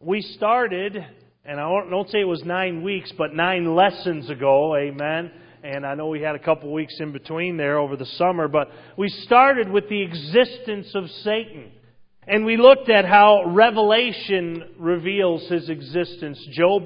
We started, and I don't say it was 9 weeks, but 9 lessons ago, amen. And I know we had a couple weeks in between there over the summer, but we started with the existence of Satan. And we looked at how Revelation reveals his existence. Job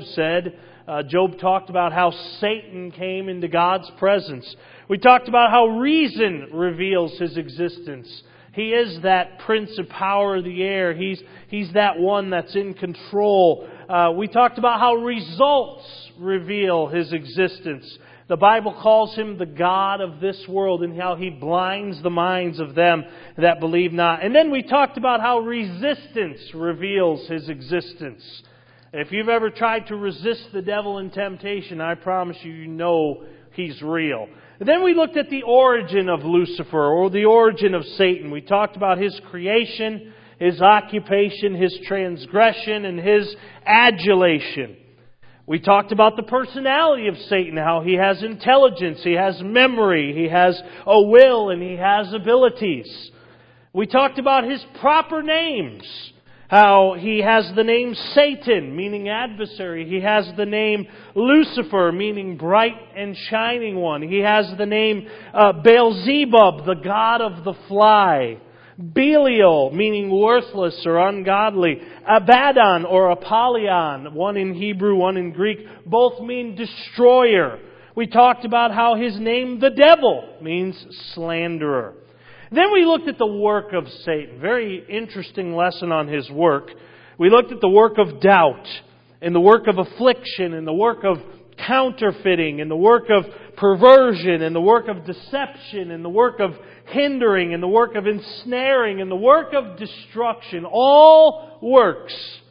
talked about how Satan came into God's presence. We talked about how reason reveals his existence. He is that prince of power of the air. He's that one that's in control. We talked about how results reveal his existence. The Bible calls him the God of this world and how he blinds the minds of them that believe not. And then we talked about how resistance reveals his existence. If you've ever tried to resist the devil in temptation, I promise you know he's real. And then we looked at the origin of Lucifer, or the origin of Satan. We talked about his creation, his occupation, his transgression, and his adulation. We talked about the personality of Satan, how he has intelligence, he has memory, he has a will, and he has abilities. We talked about his proper names, how he has the name Satan, meaning adversary. He has the name Lucifer, meaning bright and shining one. He has the name Beelzebub, the god of the fly. Belial, meaning worthless or ungodly. Abaddon or Apollyon, one in Hebrew, one in Greek, both mean destroyer. We talked about how his name, the devil, means slanderer. Then we looked at the work of Satan. Very interesting lesson on his work. We looked at the work of doubt, and the work of affliction, and the work of counterfeiting, and the work of perversion, and the work of deception, and the work of hindering, and the work of ensnaring, and the work of destruction. All works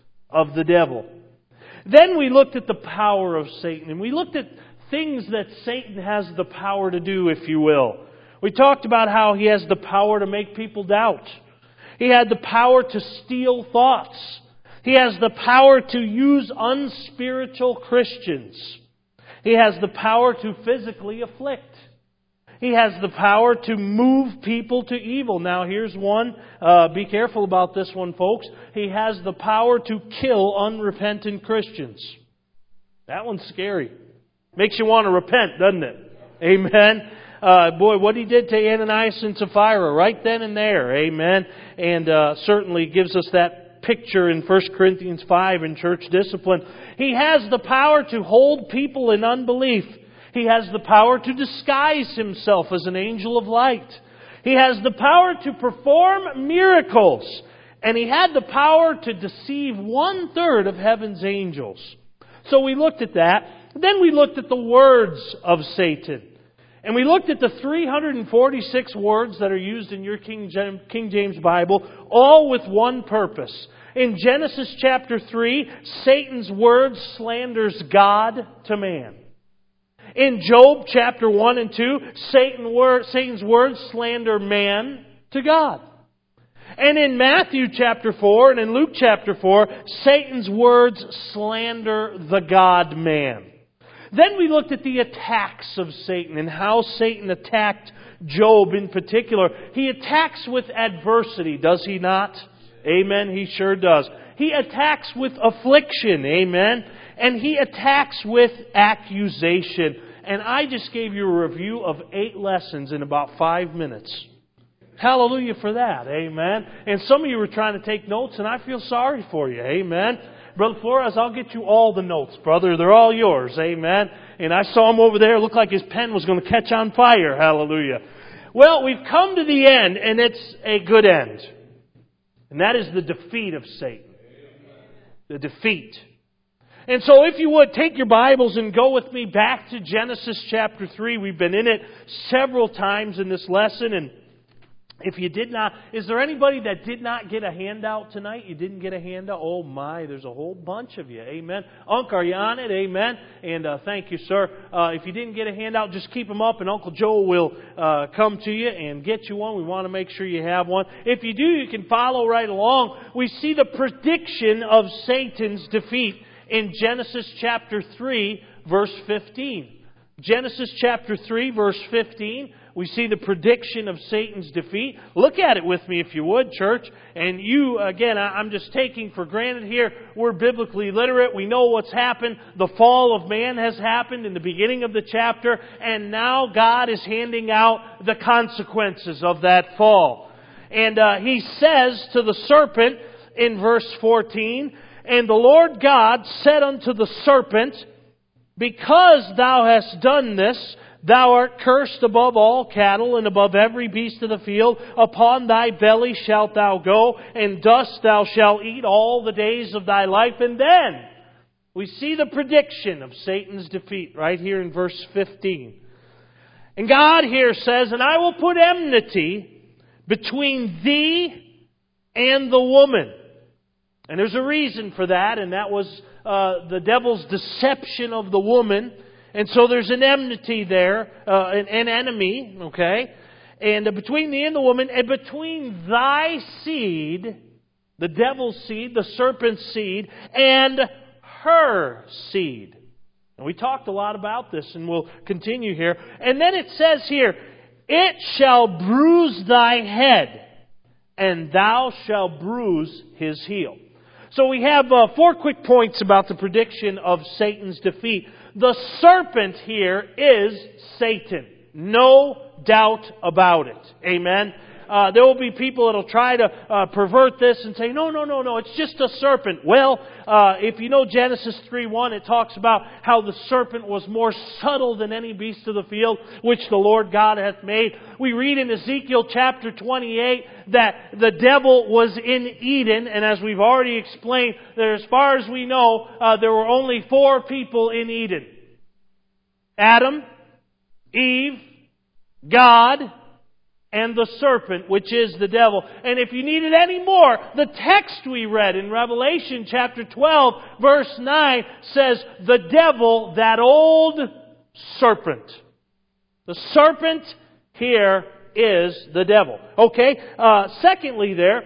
of the devil. Then we looked at the power of Satan, and we looked at things that Satan has the power to do, if you will. We talked about how he has the power to make people doubt. He had the power to steal thoughts. He has the power to use unspiritual Christians. He has the power to physically afflict. He has the power to move people to evil. Now here's one. Be careful about this one, folks. He has the power to kill unrepentant Christians. That one's scary. Makes you want to repent, doesn't it? Amen. Boy, what he did to Ananias and Sapphira right then and there. Amen. And certainly gives us that picture in 1 Corinthians 5 in church discipline. He has the power to hold people in unbelief. He has the power to disguise himself as an angel of light. He has the power to perform miracles. And he had the power to deceive 1/3 of heaven's angels. So we looked at that. Then we looked at the words of Satan. And we looked at the 346 words that are used in your King James Bible, all with one purpose. In Genesis chapter 3, Satan's word slanders God to man. In Job chapter 1 and 2, Satan's words slander man to God. And in Matthew chapter 4 and in Luke chapter 4, Satan's words slander the God-man. Then we looked at the attacks of Satan and how Satan attacked Job in particular. He attacks with adversity, does he not? Amen, he sure does. He attacks with affliction, amen. And he attacks with accusation. And I just gave you a review of 8 lessons in about 5 minutes. Hallelujah for that, amen. And some of you were trying to take notes, and I feel sorry for you, amen. Brother Flores, I'll get you all the notes, brother. They're all yours. Amen. And I saw him over there. It looked like his pen was going to catch on fire. Hallelujah. Well, we've come to the end, and it's a good end. And that is the defeat of Satan. The defeat. And so if you would, take your Bibles and go with me back to Genesis chapter 3. We've been in it several times in this lesson, and if you did not, is there anybody that did not get a handout tonight? You didn't get a handout? Oh my, there's a whole bunch of you. Amen. Unc, are you on it? Amen. And thank you, sir. If you didn't get a handout, just keep them up and Uncle Joe will come to you and get you one. We want to make sure you have one. If you do, you can follow right along. We see the prediction of Satan's defeat in Genesis chapter 3, verse 15. Genesis chapter 3, verse 15. We see the prediction of Satan's defeat. Look at it with me if you would, church. And you, again, I'm just taking for granted here, we're biblically literate. We know what's happened. The fall of man has happened in the beginning of the chapter. And now God is handing out the consequences of that fall. And He says to the serpent in verse 14, "And the Lord God said unto the serpent, Because thou hast done this, thou art cursed above all cattle and above every beast of the field. Upon thy belly shalt thou go, and dust thou shalt eat all the days of thy life." And then we see the prediction of Satan's defeat right here in verse 15. And God here says, "And I will put enmity between thee and the woman." And there's a reason for that, and that was the devil's deception of the woman. And so there's an enmity there, an enemy, okay? And between thee and the woman, and between thy seed, the devil's seed, the serpent's seed, and her seed. And we talked a lot about this, and we'll continue here. And then it says here, "It shall bruise thy head, and thou shalt bruise his heel." So we have 4 quick points about the prediction of Satan's defeat. The serpent here is Satan. No doubt about it. Amen. There will be people that will try to pervert this and say, no, it's just a serpent. Well, if you know Genesis 3:1, it talks about how the serpent was more subtle than any beast of the field, which the Lord God hath made. We read in Ezekiel chapter 28 that the devil was in Eden, and as we've already explained, that as far as we know, there were only 4 people in Eden. Adam, Eve, God, and the serpent, which is the devil. And if you needed any more, the text we read in Revelation chapter 12, verse 9, says, "The devil, that old serpent." The serpent here is the devil. Okay? Secondly there,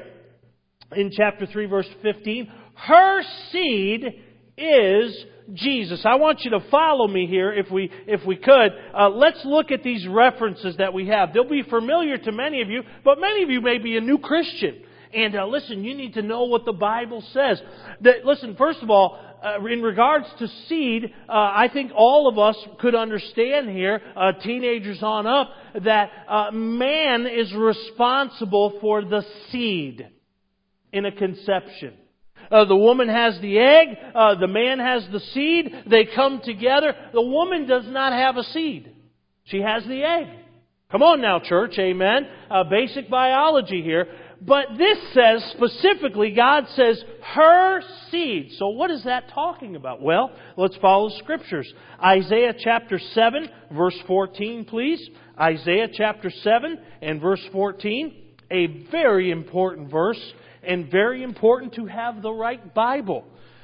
in chapter 3, verse 15, her seed is Jesus. I want you to follow me here if we could. Let's look at these references that we have. They'll be familiar to many of you, but many of you may be a new Christian. And listen, you need to know what the Bible says. Listen, first of all, in regards to seed, I think all of us could understand here, teenagers on up, that man is responsible for the seed in a conception. The woman has the egg, the man has the seed, they come together. The woman does not have a seed. She has the egg. Come on now, church, amen. Basic biology here. But this says specifically, God says, her seed. So what is that talking about? Well, let's follow the Scriptures. Isaiah chapter 7, verse 14, please. Isaiah chapter 7 and verse 14. A very important verse. And very important to have the right Bible.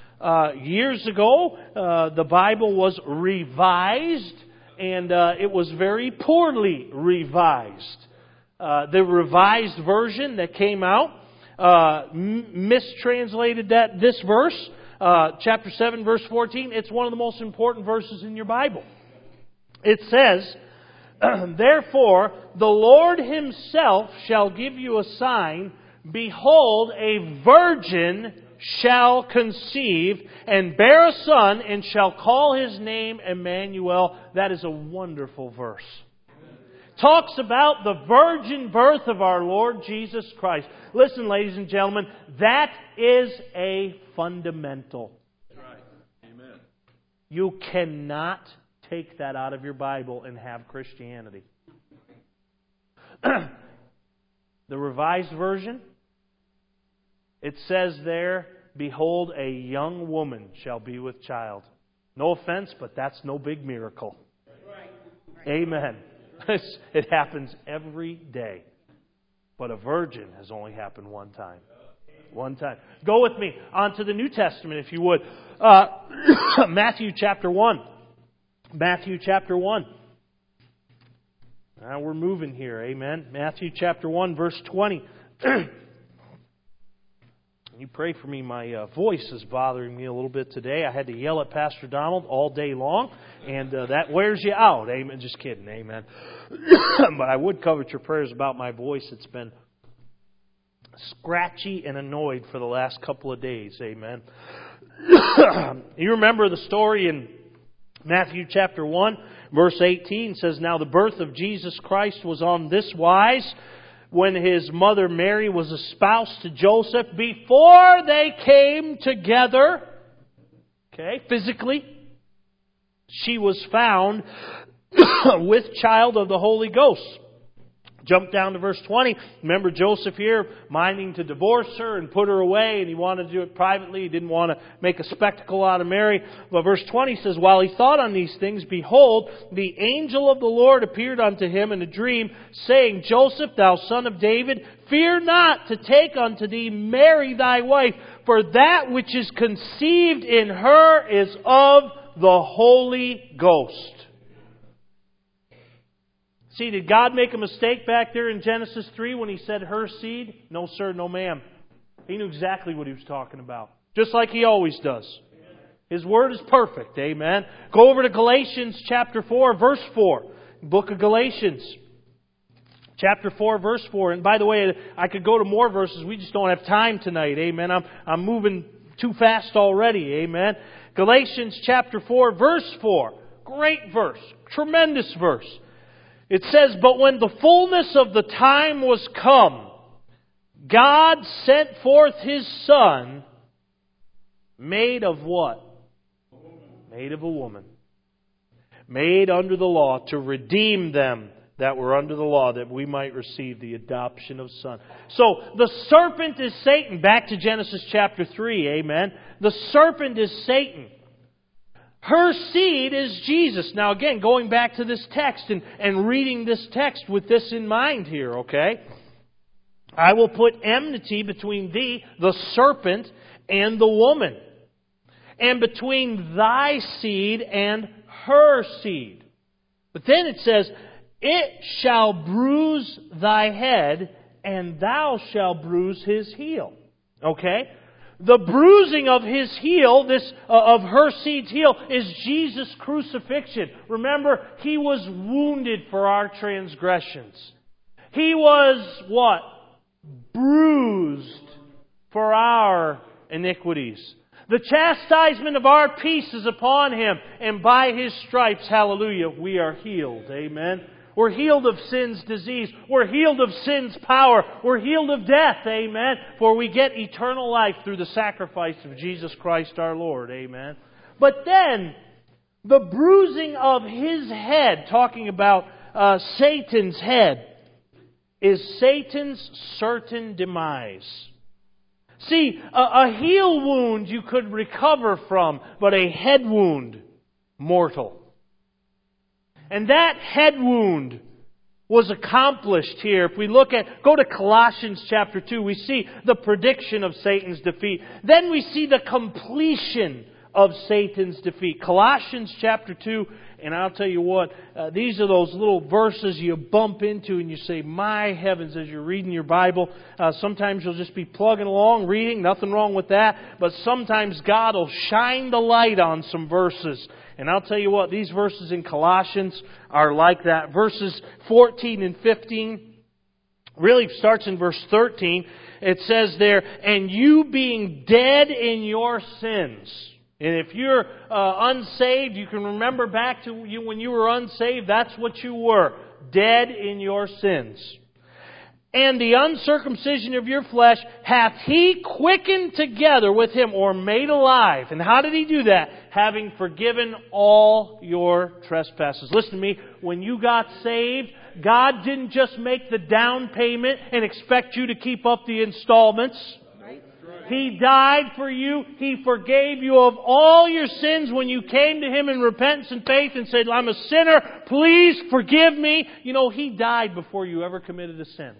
Years ago, the Bible was revised, and it was very poorly revised. The revised version that came out mistranslated this verse, chapter 7, verse 14. It's one of the most important verses in your Bible. It says, "Therefore, the Lord Himself shall give you a sign. Behold, a virgin shall conceive and bear a son and shall call his name Emmanuel." That is a wonderful verse. Talks about the virgin birth of our Lord Jesus Christ. Listen, ladies and gentlemen, that is a fundamental. That's right. Amen. You cannot take that out of your Bible and have Christianity. The Revised Version, it says there, "Behold, a young woman shall be with child." No offense, but that's no big miracle. Amen. It happens every day. But a virgin has only happened one time. One time. Go with me on to the New Testament, if you would. Matthew chapter 1. Matthew chapter 1. Now we're moving here. Amen. Matthew chapter 1, verse 20. You pray for me. My voice is bothering me a little bit today. I had to yell at Pastor Donald all day long, and that wears you out. Amen. Just kidding. Amen. But I would covet your prayers about my voice. It's been scratchy and annoyed for the last couple of days. Amen. You remember the story in Matthew chapter 1, verse 18 says, "Now the birth of Jesus Christ was on this wise, when His mother Mary was espoused to Joseph, before they came together," okay, physically, "she was found with child of the Holy Ghost." Jump down to verse 20. Remember Joseph here minding to divorce her and put her away, and he wanted to do it privately. He didn't want to make a spectacle out of Mary. But verse 20 says, "While he thought on these things, behold, the angel of the Lord appeared unto him in a dream, saying, Joseph, thou son of David, fear not to take unto thee Mary thy wife, for that which is conceived in her is of the Holy Ghost." See, did God make a mistake back there in Genesis 3 when He said her seed? No, sir, no, ma'am. He knew exactly what He was talking about. Just like He always does. His Word is perfect. Amen. Go over to Galatians chapter 4, verse 4. Book of Galatians. Chapter 4, verse 4. And by the way, I could go to more verses. We just don't have time tonight. Amen. I'm moving too fast already. Amen. Galatians chapter 4, verse 4. Great verse. Tremendous verse. It says, "But when the fullness of the time was come, God sent forth His Son, made of what? Made of a woman. Made under the law, to redeem them that were under the law, that we might receive the adoption of son." So, the serpent is Satan. Back to Genesis chapter 3, amen. The serpent is Satan. Her seed is Jesus. Now again, going back to this text and reading this text with this in mind here, okay? "I will put enmity between thee, the serpent, and the woman, and between thy seed and her seed." But then it says, "It shall bruise thy head, and thou shalt bruise his heel." Okay? The bruising of His heel, of her seed's heel, is Jesus' crucifixion. Remember, He was wounded for our transgressions. He was what? Bruised for our iniquities. The chastisement of our peace is upon Him, and by His stripes, hallelujah, we are healed. Amen. We're healed of sin's disease. We're healed of sin's power. We're healed of death. Amen. For we get eternal life through the sacrifice of Jesus Christ our Lord. Amen. But then, the bruising of His head, talking about Satan's head, is Satan's certain demise. See, a heel wound you could recover from, but a head wound, mortal. And that head wound was accomplished here. If we go to Colossians chapter 2, we see the prediction of Satan's defeat. Then we see the completion of Satan's defeat. Colossians chapter 2, and I'll tell you what, these are those little verses you bump into and you say, my heavens, as you're reading your Bible. Sometimes you'll just be plugging along, reading, nothing wrong with that. But sometimes God will shine the light on some verses. And I'll tell you what, these verses in Colossians are like that. Verses 14 and 15, really starts in verse 13. It says there, "And you being dead in your sins." And if you're unsaved, you can remember back to you when you were unsaved, that's what you were. Dead in your sins. "And the uncircumcision of your flesh hath He quickened together with Him," or made alive. And how did He do that? "Having forgiven all your trespasses." Listen to me. When you got saved, God didn't just make the down payment and expect you to keep up the installments. He died for you. He forgave you of all your sins when you came to Him in repentance and faith and said, "I'm a sinner. Please forgive me." You know, He died before you ever committed a sin.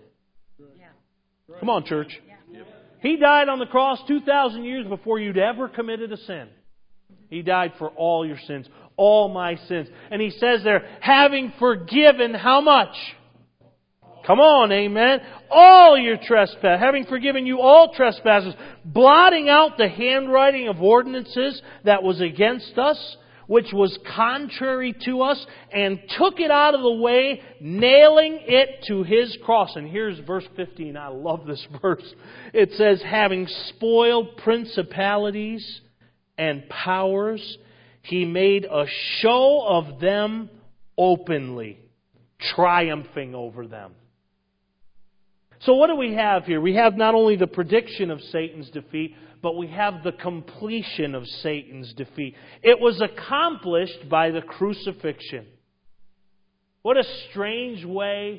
Come on, church. He died on the cross 2,000 years before you'd ever committed a sin. He died for all your sins, all my sins. And He says there, having forgiven how much? Come on, amen. All your trespasses, having forgiven you all trespasses, blotting out the handwriting of ordinances that was against us, which was contrary to us, and took it out of the way, nailing it to His cross. And here's verse 15. I love this verse. It says, having spoiled principalities and powers, He made a show of them openly, triumphing over them. So what do we have here? We have not only the prediction of Satan's defeat, but we have the completion of Satan's defeat. It was accomplished by the crucifixion. What a strange way,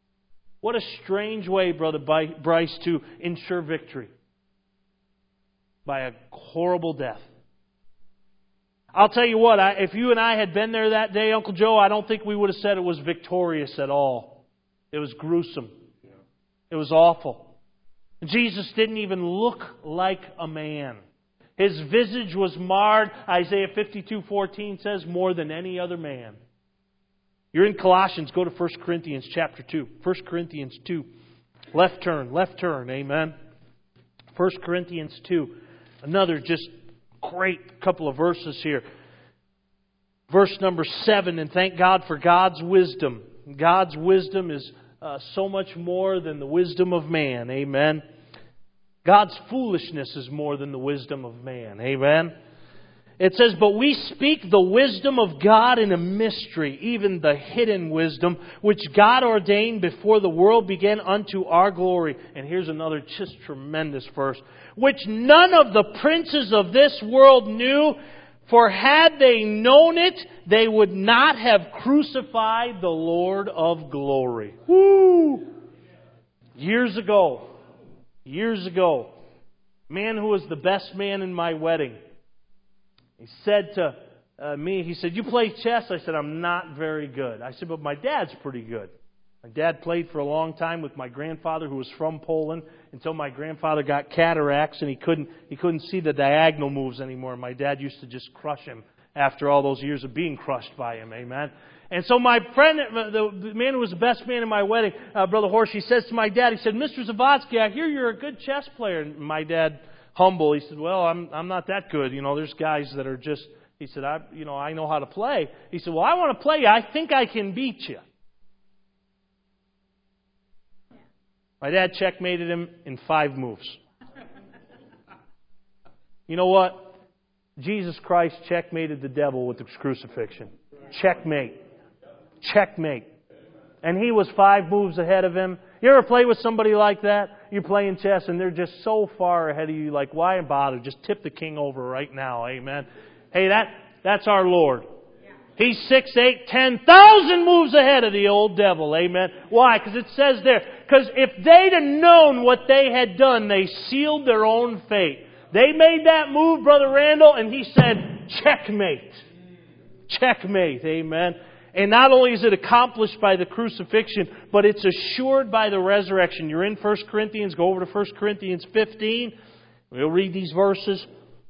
Brother Bryce, to ensure victory. By a horrible death. I'll tell you what, if you and I had been there that day, Uncle Joe, I don't think we would have said it was victorious at all. It was gruesome. It was awful. Jesus didn't even look like a man. His visage was marred, Isaiah 52:14 says, more than any other man. You're in Colossians, go to 1 Corinthians chapter 2. 1 Corinthians 2. Left turn, amen. 1 Corinthians 2. Another just great couple of verses here. Verse number 7, and thank God for God's wisdom. God's wisdom is so much more than the wisdom of man. Amen. God's foolishness is more than the wisdom of man. Amen. It says, but we speak the wisdom of God in a mystery, even the hidden wisdom, which God ordained before the world began unto our glory. And here's another just tremendous verse. Which none of the princes of this world knew, for had they known it, they would not have crucified the Lord of glory. Woo! Years ago, man who was the best man in my wedding, he said to me, he said, you play chess? I said, I'm not very good. I said, but my dad's pretty good. My dad played for a long time with my grandfather who was from Poland until my grandfather got cataracts and he couldn't see the diagonal moves anymore. My dad used to just crush him after all those years of being crushed by him. Amen. And so my friend, the man who was the best man in my wedding, Brother Horsch, he says to my dad, he said, Mr. Zavodsky, I hear you're a good chess player. And my dad, humble, he said, well, I'm not that good. You know, there's guys that are just, he said, I know how to play. He said, well, I want to play you. I think I can beat you. My dad checkmated him in 5 moves. You know what? Jesus Christ checkmated the devil with the crucifixion. Checkmate. Checkmate. And he was 5 moves ahead of him. You ever play with somebody like that? You're playing chess and they're just so far ahead of you, like, why bother? Just tip the king over right now. Amen. Hey, that's our Lord. He's 6, 8, 10,000 moves ahead of the old devil. Amen. Why? Because it says there, because if they'd have known what they had done, they sealed their own fate. They made that move, Brother Randall, and he said, checkmate. Checkmate. Amen. And not only is it accomplished by the crucifixion, but it's assured by the resurrection. You're in 1 Corinthians. Go over to 1 Corinthians 15. We'll read these verses.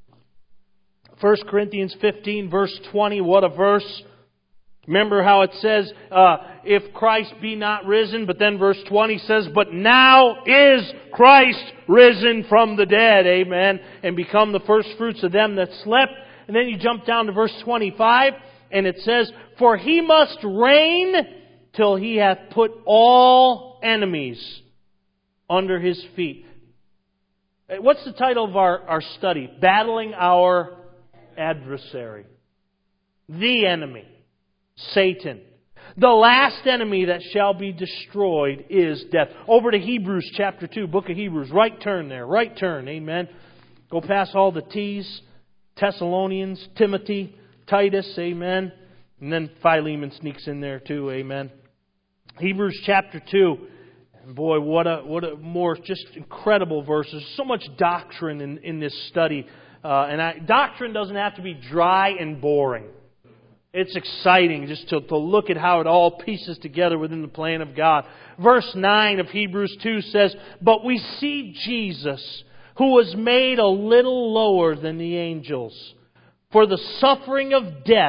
1 Corinthians 15, verse 20. What a verse. Remember how it says, if Christ be not risen, but then verse 20 says, but now is Christ risen from the dead. Amen. And become the first fruits of them that slept. And then you jump down to verse 25, and it says, for He must reign till He hath put all enemies under His feet. What's the title of our study? Battling our adversary. The enemy. Satan. The last enemy that shall be destroyed is death. Over to Hebrews chapter 2, book of Hebrews. Right turn there. Right turn. Amen. Go past all the T's. Thessalonians, Timothy, Titus. Amen. And then Philemon sneaks in there too. Amen. Hebrews chapter 2. And boy, what a more just incredible verses. So much doctrine in this study. Doctrine doesn't have to be dry and boring. It's exciting just to look at how it all pieces together within the plan of God. Verse 9 of Hebrews 2 says, but we see Jesus, who was made a little lower than the angels, for the suffering of death,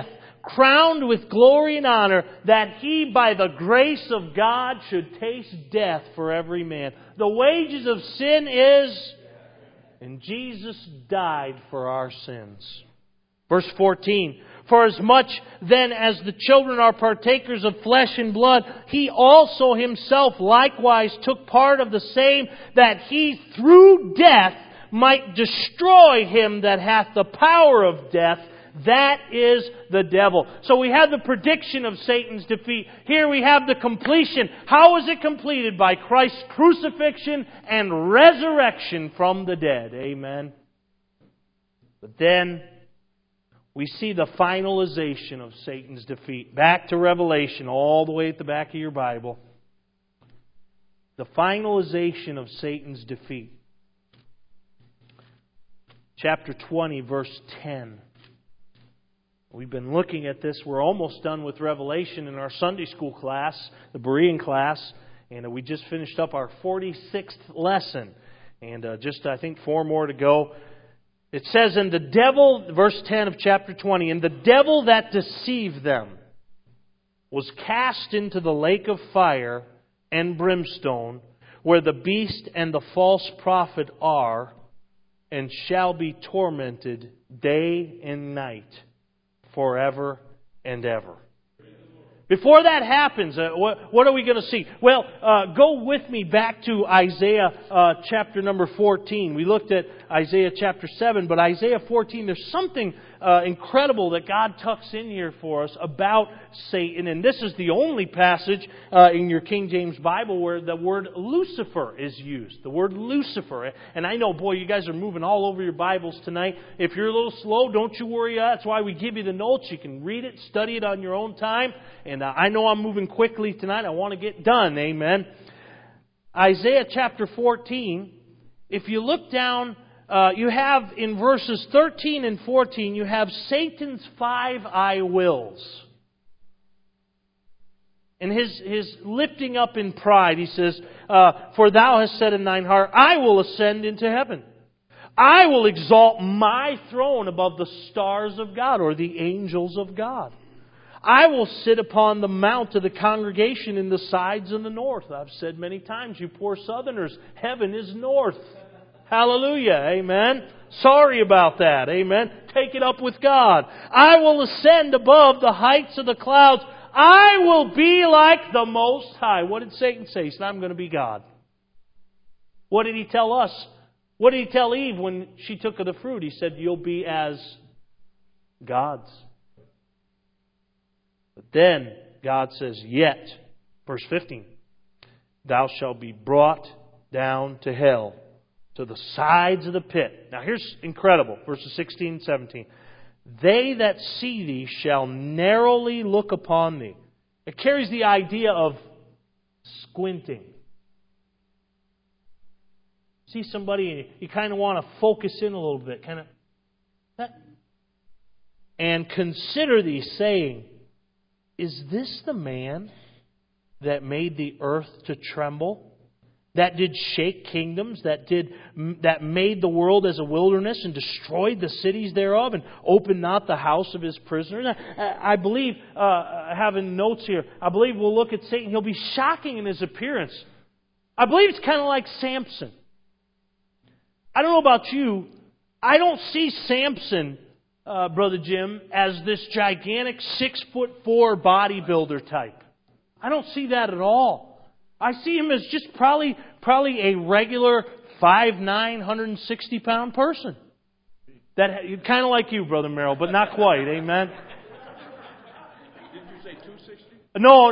crowned with glory and honor, that He, by the grace of God, should taste death for every man. The wages of sin is, and Jesus died for our sins. Verse 14, for as much then as the children are partakers of flesh and blood, He also Himself likewise took part of the same, that He through death might destroy him that hath the power of death, that is the devil. So we have the prediction of Satan's defeat. Here we have the completion. How is it completed? By Christ's crucifixion and resurrection from the dead. Amen. But then we see the finalization of Satan's defeat. Back to Revelation, all the way at the back of your Bible. The finalization of Satan's defeat. Chapter 20, verse 10. We've been looking at this. We're almost done with Revelation in our Sunday school class, the Berean class. And we just finished up our 46th lesson. And I think 4 more to go. It says, and the devil, verse 10 of chapter 20, and the devil that deceived them was cast into the lake of fire and brimstone, where the beast and the false prophet are, and shall be tormented day and night forever and ever. Before that happens, what are we going to see? Well, go with me back to Isaiah chapter number 14. We looked at Isaiah chapter 7, but Isaiah 14, there's something incredible that God tucks in here for us about Satan. And this is the only passage in your King James Bible where the word Lucifer is used. The word Lucifer. And I know, boy, you guys are moving all over your Bibles tonight. If you're a little slow, don't you worry. That's why we give you the notes. You can read it, study it on your own time. And I know I'm moving quickly tonight. I want to get done. Amen. Isaiah chapter 14, if you look down, you have in verses 13 and 14, you have Satan's 5 I wills. And his lifting up in pride, he says, for thou hast said in thine heart, I will ascend into heaven. I will exalt my throne above the stars of God, or the angels of God. I will sit upon the mount of the congregation in the sides of the north. I've said many times, you poor southerners, heaven is north. Hallelujah. Amen. Sorry about that. Amen. Take it up with God. I will ascend above the heights of the clouds. I will be like the Most High. What did Satan say? He said, I'm going to be God. What did he tell us? What did he tell Eve when she took of the fruit? He said, you'll be as gods. But then God says, yet, verse 15, thou shalt be brought down to hell, to the sides of the pit. Now here's incredible, verses 16 and 17. They that see thee shall narrowly look upon thee. It carries the idea of squinting. See somebody and you kind of want to focus in a little bit, kind of that, and consider thee, saying, is this the man that made the earth to tremble? That did shake kingdoms, that made the world as a wilderness and destroyed the cities thereof and opened not the house of his prisoners. I believe, having notes here, I believe we'll look at Satan. He'll be shocking in his appearance. I believe it's kind of like Samson. I don't know about you. I don't see Samson, Brother Jim, as this gigantic 6'4" bodybuilder type. I don't see that at all. I see him as just probably a regular 5'9", 160-pound person. That kind of like you, Brother Merrill, but not quite. Amen. Did you say 260? No.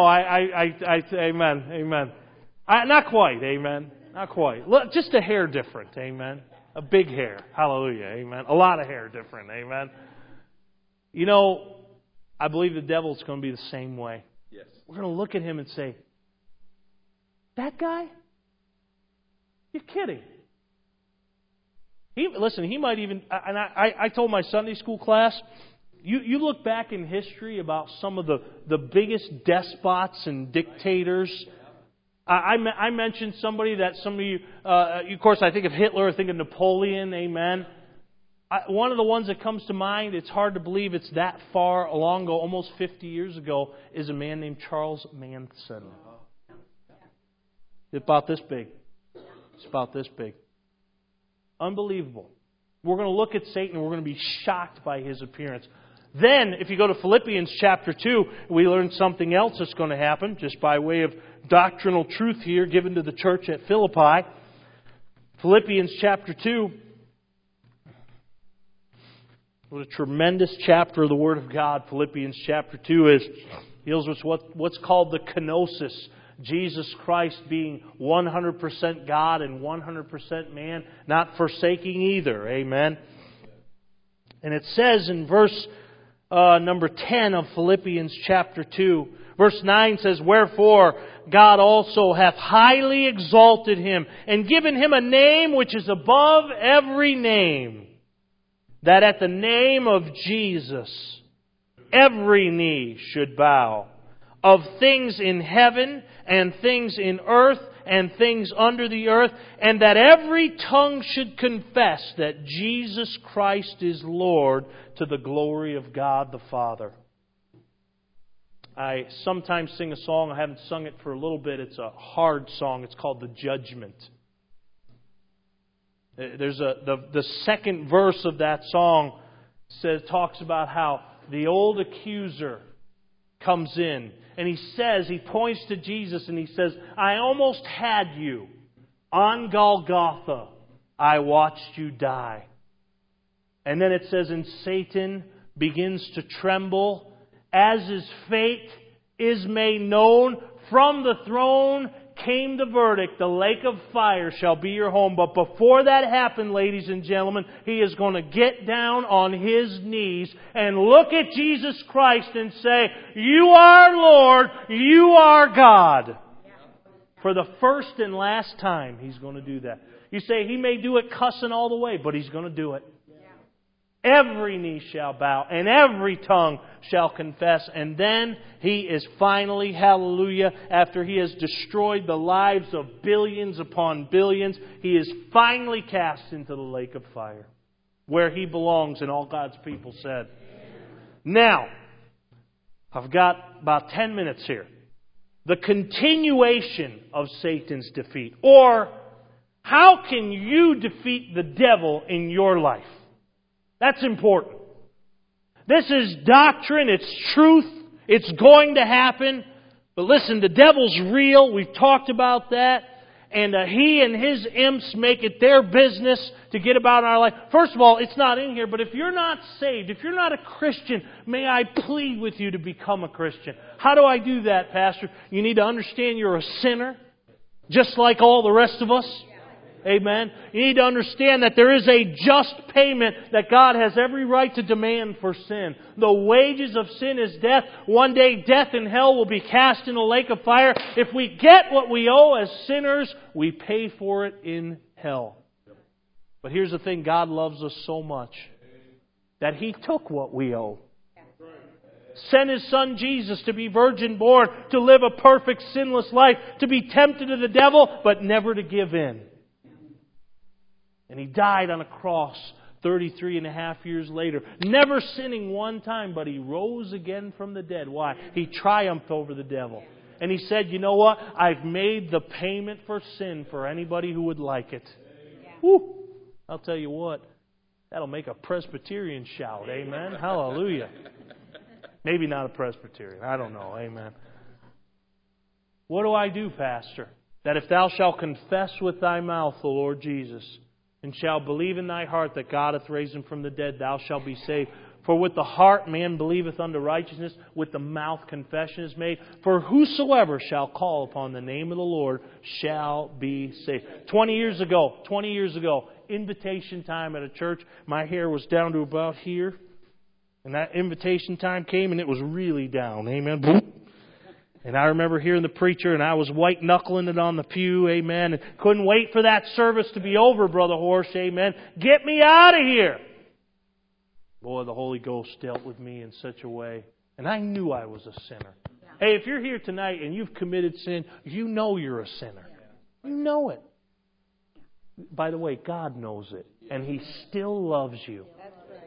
Amen. Not quite. Amen. Not quite. Just a hair different. Amen. A big hair. Hallelujah. Amen. A lot of hair different. Amen. You know, I believe the devil's going to be the same way. Yes. We're going to look at him and say, that guy? You're kidding. He might even, and I told my Sunday school class, you look back in history about some of the biggest despots and dictators. I mentioned somebody that some of you, of course, I think of Hitler, I think of Napoleon, amen. One of the ones that comes to mind, it's hard to believe it's that far long ago, almost 50 years ago, is a man named Charles Manson. It's about this big. It's about this big. Unbelievable. We're going to look at Satan and we're going to be shocked by his appearance. Then, if you go to Philippians chapter 2, we learn something else that's going to happen, just by way of doctrinal truth here given to the church at Philippi. Philippians chapter 2. What a tremendous chapter of the Word of God. Philippians chapter 2 deals with what's called the kenosis. Jesus Christ being 100% God and 100% man, not forsaking either. Amen. And it says in verse number 10 of Philippians chapter 2, verse 9 says, "Wherefore God also hath highly exalted Him, and given Him a name which is above every name, that at the name of Jesus every knee should bow, of things in heaven and things in earth and things under the earth, and that every tongue should confess that Jesus Christ is Lord, to the glory of God the Father." I sometimes sing a song. I haven't sung it for a little bit. It's a hard song. It's called The Judgment. There's the second verse of that song talks about how the old accuser comes in and he points to Jesus and he says, "I almost had you. On Golgotha, I watched you die." And then it says, "And Satan begins to tremble as his fate is made known. From the throne came the verdict, the lake of fire shall be your home." But before that happened, ladies and gentlemen, he is going to get down on his knees and look at Jesus Christ and say, "You are Lord, you are God." For the first and last time, he's going to do that. You say he may do it cussing all the way, but he's going to do it. Every knee shall bow and every tongue shall confess. And then He is finally, hallelujah, after He has destroyed the lives of billions upon billions, He is finally cast into the lake of fire, where He belongs, and all God's people said. Now, I've got about 10 minutes here. The continuation of Satan's defeat. Or, how can you defeat the devil in your life? That's important. This is doctrine. It's truth. It's going to happen. But listen, the devil's real. We've talked about that. And he and his imps make it their business to get about in our life. First of all, it's not in here, but if you're not saved, if you're not a Christian, may I plead with you to become a Christian. How do I do that, Pastor? You need to understand you're a sinner, just like all the rest of us. Amen. You need to understand that there is a just payment that God has every right to demand for sin. The wages of sin is death. One day death and hell will be cast in a lake of fire. If we get what we owe as sinners, we pay for it in hell. But here's the thing. God loves us so much that He took what we owe. Sent His Son Jesus to be virgin born, to live a perfect sinless life, to be tempted of the devil, but never to give in. And He died on a cross 33 and a half years later. Never sinning one time, but He rose again from the dead. Why? He triumphed over the devil. And He said, "You know what? I've made the payment for sin for anybody who would like it." Woo! I'll tell you what. That'll make a Presbyterian shout. Amen? Hallelujah. Maybe not a Presbyterian. I don't know. Amen. What do I do, Pastor? That if thou shalt confess with thy mouth the Lord Jesus, and shalt believe in thy heart that God hath raised Him from the dead, thou shalt be saved. For with the heart man believeth unto righteousness, with the mouth confession is made. For whosoever shall call upon the name of the Lord shall be saved. 20 years ago, invitation time at a church. My hair was down to about here. And that invitation time came and it was really down. Amen. Boop. And I remember hearing the preacher, and I was white-knuckling it on the pew, amen, and couldn't wait for that service to be over, Brother Horse, amen. Get me out of here! Boy, the Holy Ghost dealt with me in such a way. And I knew I was a sinner. Hey, if you're here tonight and you've committed sin, you know you're a sinner. You know it. By the way, God knows it. And He still loves you.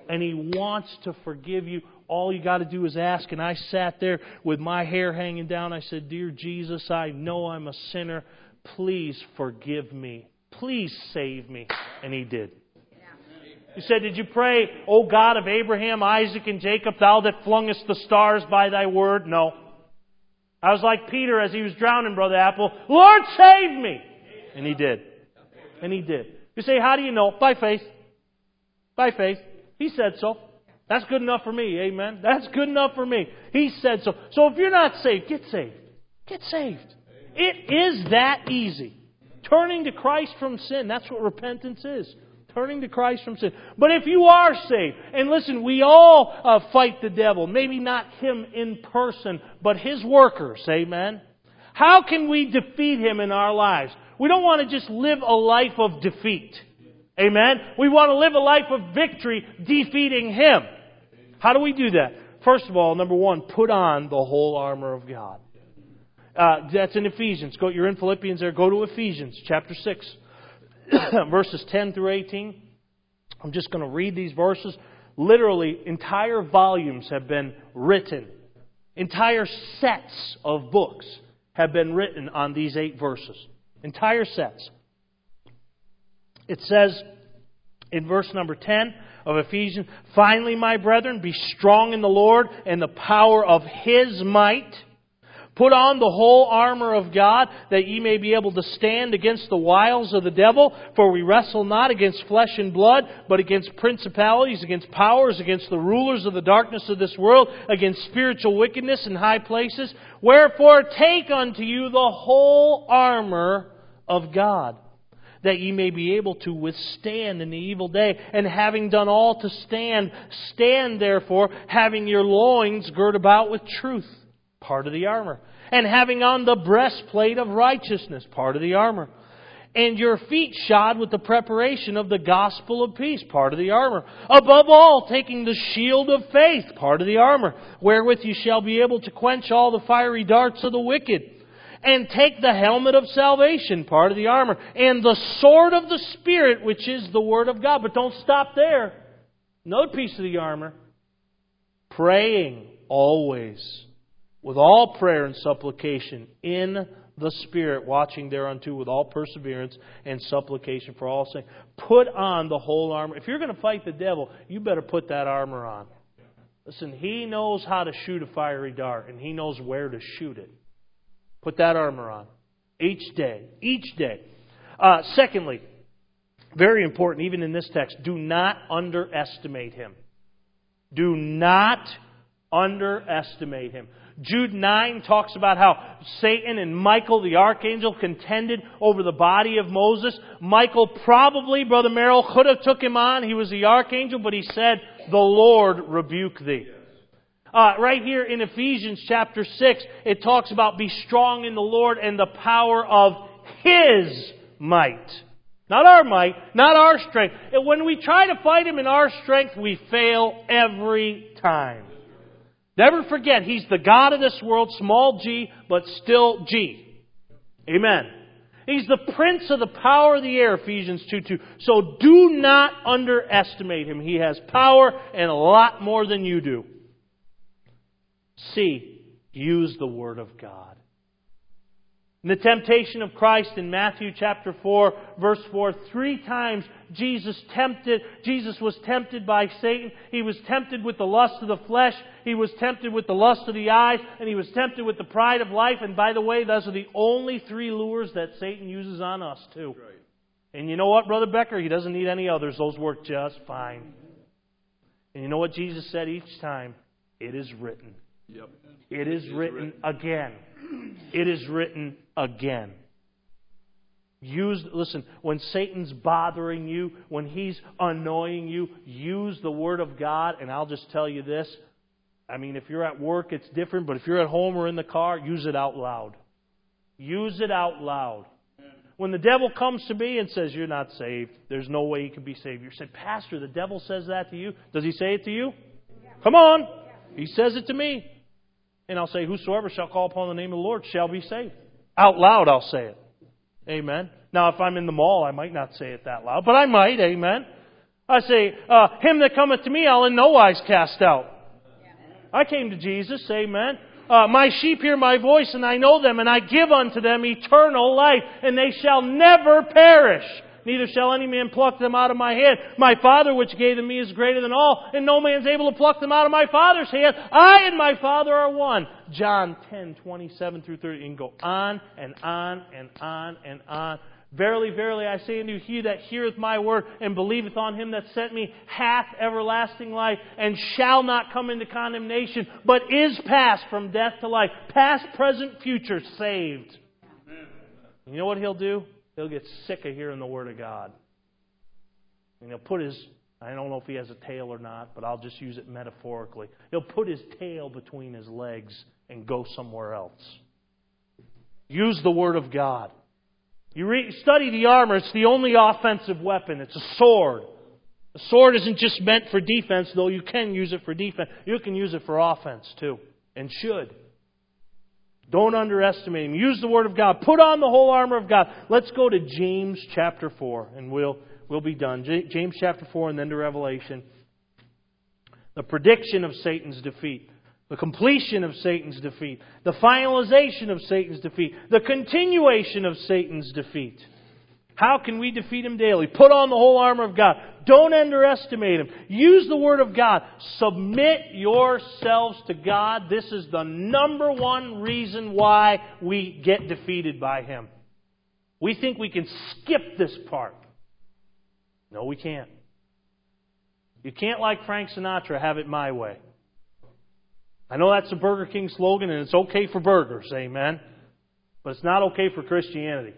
and He wants to forgive you. All you got to do is ask. And I sat there with my hair hanging down. I said, Dear Jesus, I know I'm a sinner. Please forgive me. Please save me. And He did. He said, did you pray, O God of Abraham, Isaac, and Jacob, Thou that flungest the stars by Thy word? No. I was like Peter as he was drowning, Brother Apple. Lord, save me! And He did. And He did. You say, how do you know? By faith. By faith. He said so. That's good enough for me. Amen. That's good enough for me. He said so. So if you're not saved, get saved. Get saved. It is that easy. Turning to Christ from sin. That's what repentance is. Turning to Christ from sin. But if you are saved, and listen, we all fight the devil. Maybe not him in person, but his workers. Amen. How can we defeat him in our lives? We don't want to just live a life of defeat. Amen. We want to live a life of victory, defeating him. How do we do that? First of all, number one, put on the whole armor of God. That's in Ephesians. You're in Philippians there. Go to Ephesians chapter 6, verses 10 through 18. I'm just going to read these verses. Literally, entire volumes have been written. Entire sets of books have been written on these 8 verses. Entire sets. It says in verse number 10 of Ephesians, Finally, my brethren, be strong in the Lord and the power of His might. Put on the whole armor of God, that ye may be able to stand against the wiles of the devil. For we wrestle not against flesh and blood, but against principalities, against powers, against the rulers of the darkness of this world, against spiritual wickedness in high places. Wherefore take unto you the whole armor of God, that ye may be able to withstand in the evil day. And having done all to stand, stand therefore, having your loins girt about with truth, part of the armor. And having on the breastplate of righteousness, part of the armor. And your feet shod with the preparation of the gospel of peace, part of the armor. Above all, taking the shield of faith, part of the armor, wherewith you shall be able to quench all the fiery darts of the wicked. And take the helmet of salvation, part of the armor. And the sword of the Spirit, which is the Word of God. But don't stop there. Another piece of the armor. Praying always, with all prayer and supplication, in the Spirit, watching thereunto with all perseverance and supplication for all saints. Put on the whole armor. If you're going to fight the devil, you better put that armor on. Listen, he knows how to shoot a fiery dart, and he knows where to shoot it. Put that armor on. Each day. Each day. Secondly, very important, even in this text, do not underestimate him. Do not underestimate him. Jude 9 talks about how Satan and Michael, the archangel, contended over the body of Moses. Michael probably, Brother Merrill, could have took him on. He was the archangel, but he said, the Lord rebuke thee. Right here in Ephesians chapter 6, it talks about be strong in the Lord and the power of His might. Not our might, not our strength. And when we try to fight Him in our strength, we fail every time. Never forget, He's the God of this world, small g, but still G. Amen. He's the prince of the power of the air, Ephesians 2:2. So do not underestimate Him. He has power and a lot more than you do. C, use the Word of God. In the temptation of Christ in Matthew chapter 4, verse 4, 3 times Jesus was tempted by Satan. He was tempted with the lust of the flesh. He was tempted with the lust of the eyes. And He was tempted with the pride of life. And by the way, those are the only 3 lures that Satan uses on us too. Right. And you know what, Brother Becker? He doesn't need any others. Those work just fine. And you know what Jesus said each time? It is written. Yep. It is written again. It is written again. Listen, when Satan's bothering you, when he's annoying you, use the Word of God. And I'll just tell you this. I mean, if you're at work, it's different. But if you're at home or in the car, use it out loud. Use it out loud. When the devil comes to me and says, you're not saved, there's no way you can be saved. You say, Pastor, the devil says that to you. Does he say it to you? Yeah. Come on. Yeah. He says it to me. And I'll say, whosoever shall call upon the name of the Lord shall be saved. Out loud, I'll say it. Amen. Now, if I'm in the mall, I might not say it that loud, but I might. Amen. I say, him that cometh to me, I'll in no wise cast out. I came to Jesus, amen. My sheep hear my voice, and I know them, and I give unto them eternal life, and they shall never perish. Neither shall any man pluck them out of my hand. My Father which gave them me is greater than all, and no man's able to pluck them out of my Father's hand. I and my Father are one. John 10:27 through 30. You can go on and on and on and on. Verily, verily, I say unto you, he that heareth my word and believeth on him that sent me hath everlasting life, and shall not come into condemnation, but is passed from death to life. Past, present, future, saved. You know what he'll do? He'll get sick of hearing the word of God. And he'll put his, I don't know if he has a tail or not, but I'll just use it metaphorically. He'll put his tail between his legs and go somewhere else. Use the word of God. You study the armor. It's the only offensive weapon. It's a sword. A sword isn't just meant for defense, though you can use it for defense. You can use it for offense, too. And should. Don't underestimate him. Use the Word of God. Put on the whole armor of God. Let's go to James chapter 4, and we'll be done. James chapter 4 and then to Revelation. The prediction of Satan's defeat. The completion of Satan's defeat. The finalization of Satan's defeat. The continuation of Satan's defeat. How can we defeat him daily? Put on the whole armor of God. Don't underestimate him. Use the Word of God. Submit yourselves to God. This is the number one reason why we get defeated by him. We think we can skip this part. No, we can't. You can't, like Frank Sinatra, have it my way. I know that's a Burger King slogan, and it's okay for burgers, amen? But it's not okay for Christianity.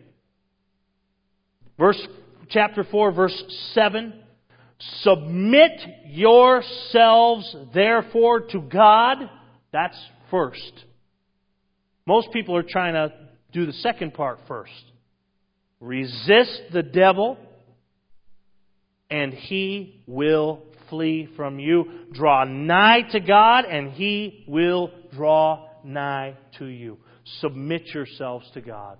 Chapter 4, verse 7. Submit yourselves, therefore, to God. That's first. Most people are trying to do the second part first. Resist the devil, and he will flee from you. Draw nigh to God, and he will draw nigh to you. Submit yourselves to God.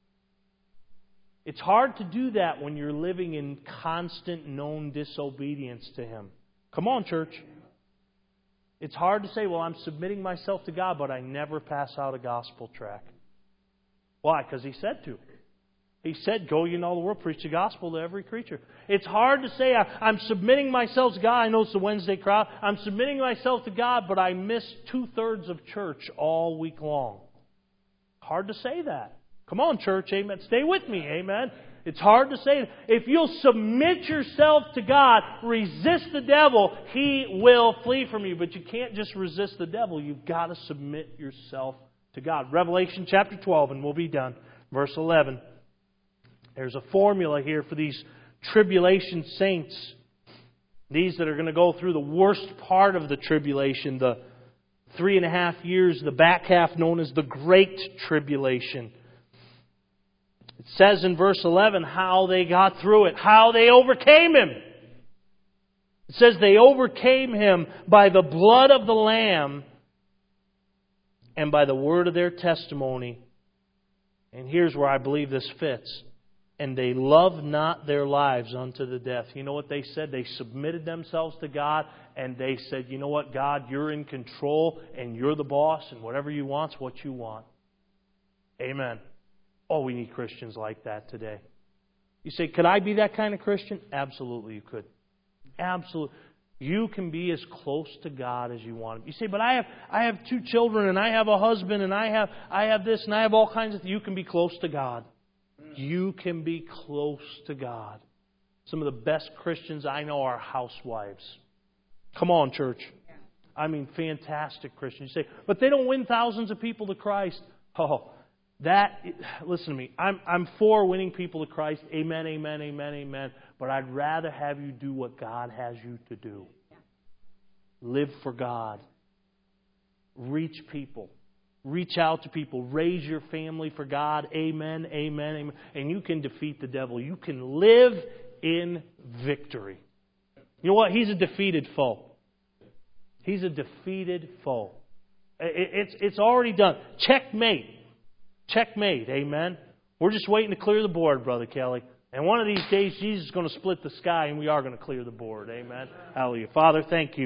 It's hard to do that when you're living in constant known disobedience to him. Come on, church. It's hard to say, well, I'm submitting myself to God, but I never pass out a gospel tract. Why? Because he said to. He said, go ye into all the world, preach the gospel to every creature. It's hard to say, I'm submitting myself to God. I know it's the Wednesday crowd. I'm submitting myself to God, but I miss 2/3 of church all week long. Hard to say that. Come on, church, amen. Stay with me, amen. It's hard to say. If you'll submit yourself to God, resist the devil, he will flee from you. But you can't just resist the devil. You've got to submit yourself to God. Revelation chapter 12, and we'll be done. Verse 11. There's a formula here for these tribulation saints. These that are going to go through the worst part of the tribulation, the 3.5 years, the back half known as the Great Tribulation. It says in verse 11 how they got through it, how they overcame him. It says they overcame him by the blood of the Lamb and by the word of their testimony. And here's where I believe this fits. And they loved not their lives unto the death. You know what they said? They submitted themselves to God, and they said, you know what, God, you're in control, and you're the boss, and whatever you want's what you want. Amen. Oh, we need Christians like that today. You say, could I be that kind of Christian? Absolutely, you could. Absolutely. You can be as close to God as you want. You say, but I have 2 children, and I have a husband, and I have this, and I have all kinds of things. You can be close to God. You can be close to God. Some of the best Christians I know are housewives. Come on, church. I mean, fantastic Christians. You say, but they don't win thousands of people to Christ. Oh, listen to me. I'm for winning people to Christ. Amen, amen, amen, amen. But I'd rather have you do what God has you to do. Live for God. Reach people. Reach out to people. Raise your family for God. Amen, amen, amen. And you can defeat the devil. You can live in victory. You know what? He's a defeated foe. He's a defeated foe. It's already done. Checkmate. Checkmate. Amen. We're just waiting to clear the board, Brother Kelly. And one of these days, Jesus is going to split the sky and we are going to clear the board. Amen. Hallelujah. Father, thank you.